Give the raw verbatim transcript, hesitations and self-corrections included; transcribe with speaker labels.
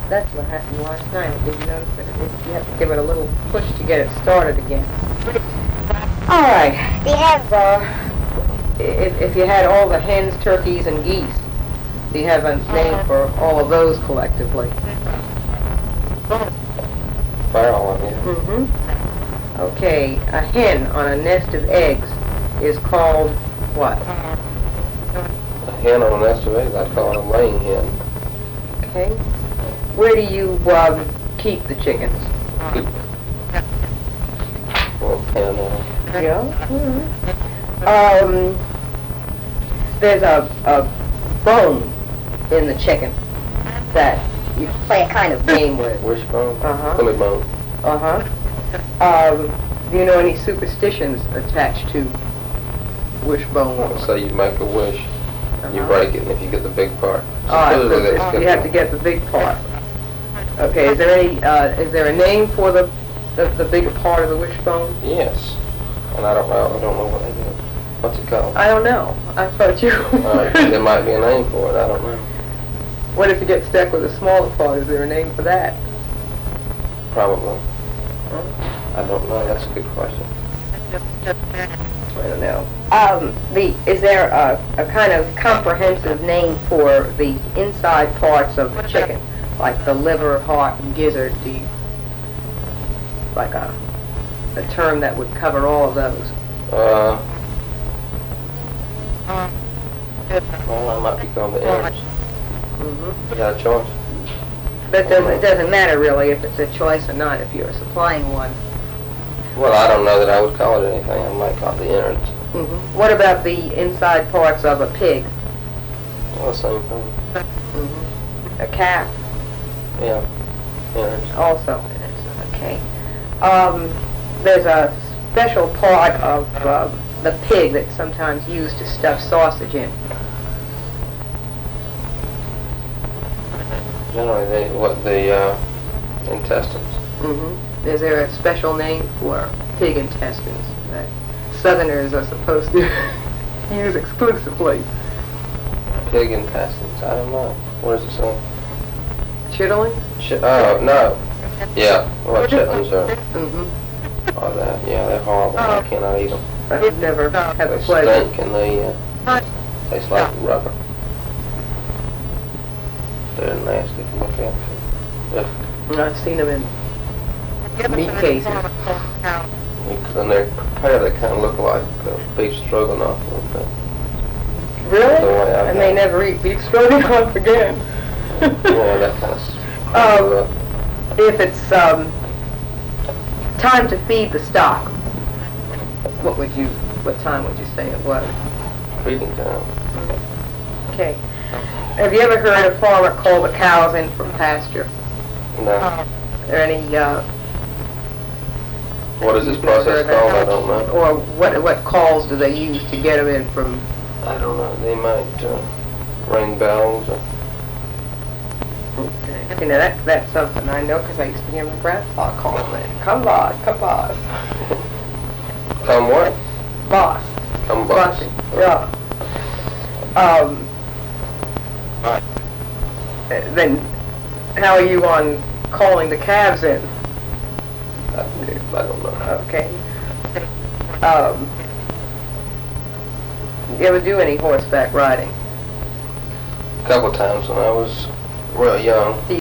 Speaker 1: That's what happened last night. Did you notice that? It, you have to give it a little push to get it started again. All right. Do you have, uh, if, if you had all the hens, turkeys, and geese, do you have a name for all of those collectively?
Speaker 2: Barrel, I mean.
Speaker 1: Mm-hmm. Okay, a hen on a nest of eggs is called what?
Speaker 2: A hen on a nest of eggs, I'd call it a laying hen.
Speaker 1: Okay. Where do you um, keep the chickens?
Speaker 2: Keep well, hen on.
Speaker 1: Yeah. Mm-hmm. Um, there's a, a bone in the chicken that you play a kind of game with.
Speaker 2: Wishbone?
Speaker 1: Uh-huh.
Speaker 2: Fully bone.
Speaker 1: Uh-huh. Um, do you know any superstitions attached to wishbone?
Speaker 2: Let's say you make a wish,
Speaker 1: Uh-huh.
Speaker 2: you break it, and if you get the big part.
Speaker 1: All right, so
Speaker 2: supposedly
Speaker 1: this-
Speaker 2: that's
Speaker 1: you
Speaker 2: good.
Speaker 1: have to get the big part. Okay, is there any, uh, is there a name for the, the, the bigger part of the wishbone?
Speaker 2: Yes. And I don't know, I don't know what they do. What's it called?
Speaker 1: I don't know. I thought you...
Speaker 2: uh, there might be a name for it, I don't know.
Speaker 1: What if you get stuck with the smaller part? Is there a name for that?
Speaker 2: Probably.
Speaker 1: Huh?
Speaker 2: I don't know, that's a good question.
Speaker 1: I don't know. Um, the, is there a, a kind of comprehensive name for the inside parts of the chicken? Like the liver, heart, and gizzard? Do you, like a, a term that would cover all of those?
Speaker 2: Uh, well, I might be called the innards.
Speaker 1: Mm-hmm.
Speaker 2: You got a choice?
Speaker 1: But doesn't, it doesn't matter really if it's a choice or not if you're supplying one.
Speaker 2: Well, I don't know that I would call it anything. I might call it the innards.
Speaker 1: Mm-hmm. What about the inside parts of a pig?
Speaker 2: Well, the same thing.
Speaker 1: Mm-hmm. A calf?
Speaker 2: Yeah, innards.
Speaker 1: Also, it's okay. Um, there's a special part of uh, the pig that's sometimes used to stuff sausage in.
Speaker 2: Generally, they, what, the uh, intestines.
Speaker 1: Mm-hmm. Is there a special name for pig intestines that Southerners are supposed to use exclusively?
Speaker 2: Pig intestines, I don't know. What does it say?
Speaker 1: Chitterlings?
Speaker 2: Ch- oh, no. Yeah, well, chitlins are,
Speaker 1: Mm-hmm.
Speaker 2: are that. Yeah, they're horrible. I cannot eat them.
Speaker 1: I've never had the
Speaker 2: They
Speaker 1: pleasure.
Speaker 2: stink and they uh, taste like rubber. They're nasty to look at. Ugh.
Speaker 1: I've seen them in meat cases.
Speaker 2: When they're prepared, they kind of look like uh, beef stroganoff a little bit.
Speaker 1: Really?
Speaker 2: The way I've
Speaker 1: I may
Speaker 2: had it.
Speaker 1: never eat beef stroganoff again.
Speaker 2: Yeah, that kind of.
Speaker 1: Um, if it's um, time to feed the stock, what would you, what time would you say it was?
Speaker 2: Feeding time.
Speaker 1: Okay. Have you ever heard a farmer call the cows in from pasture?
Speaker 2: No.
Speaker 1: Are there any, uh...
Speaker 2: What is this
Speaker 1: you've never
Speaker 2: process
Speaker 1: heard that?
Speaker 2: called? I don't know.
Speaker 1: Or what, what calls do they use to get them in from...
Speaker 2: I don't know. They might uh, ring bells or.
Speaker 1: You know, that, that's something I know because I used to hear my grandpa call them. Come boss, come boss.
Speaker 2: Come what?
Speaker 1: Boss.
Speaker 2: Come boss.
Speaker 1: Yeah. Um,
Speaker 2: Right.
Speaker 1: then how are you on calling the calves in?
Speaker 2: I, I don't know.
Speaker 1: Okay. Um, you ever do any horseback riding?
Speaker 2: A couple times when I was real young.